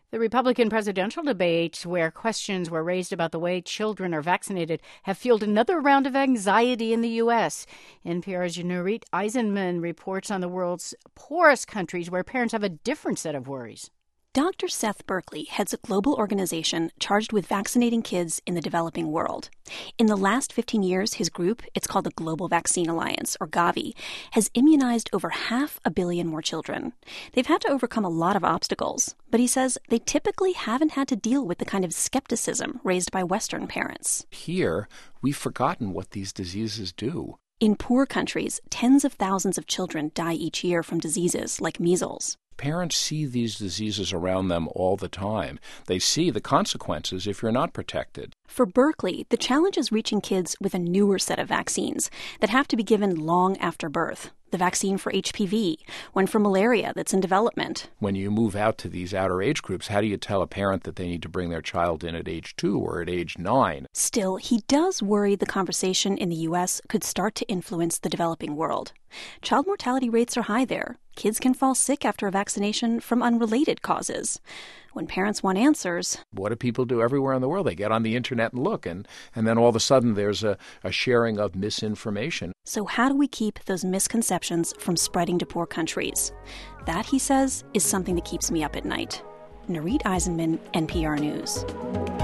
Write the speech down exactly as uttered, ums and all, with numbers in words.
The Republican presidential debates, where questions were raised about the way children are vaccinated, have fueled another round of anxiety in the U S. N P R's Nurith Aizenman reports on the world's poorest countries where parents have a different set of worries. Doctor Seth Berkley heads a global organization charged with vaccinating kids in the developing world. In the last fifteen years, his group, it's called the Global Vaccine Alliance, or Gavi, has immunized over half a billion more children. They've had to overcome a lot of obstacles, but he says they typically haven't had to deal with the kind of skepticism raised by Western parents. Here, we've forgotten what these diseases do. In poor countries, tens of thousands of children die each year from diseases like measles. Parents see these diseases around them all the time. They see the consequences if you're not protected. For Berkley, the challenge is reaching kids with a newer set of vaccines that have to be given long after birth. The vaccine for H P V, one for malaria that's in development. When you move out to these outer age groups, how do you tell a parent that they need to bring their child in at age two or at age nine? Still, he does worry the conversation in the U S could start to influence the developing world. Child mortality rates are high there. Kids can fall sick after a vaccination from unrelated causes. When parents want answers... What do people do everywhere in the world? They get on the internet and look, and, and then all of a sudden there's a, a sharing of misinformation. So how do we keep those misconceptions from spreading to poor countries? That, he says, is something that keeps me up at night. Nurith Aizenman, N P R News.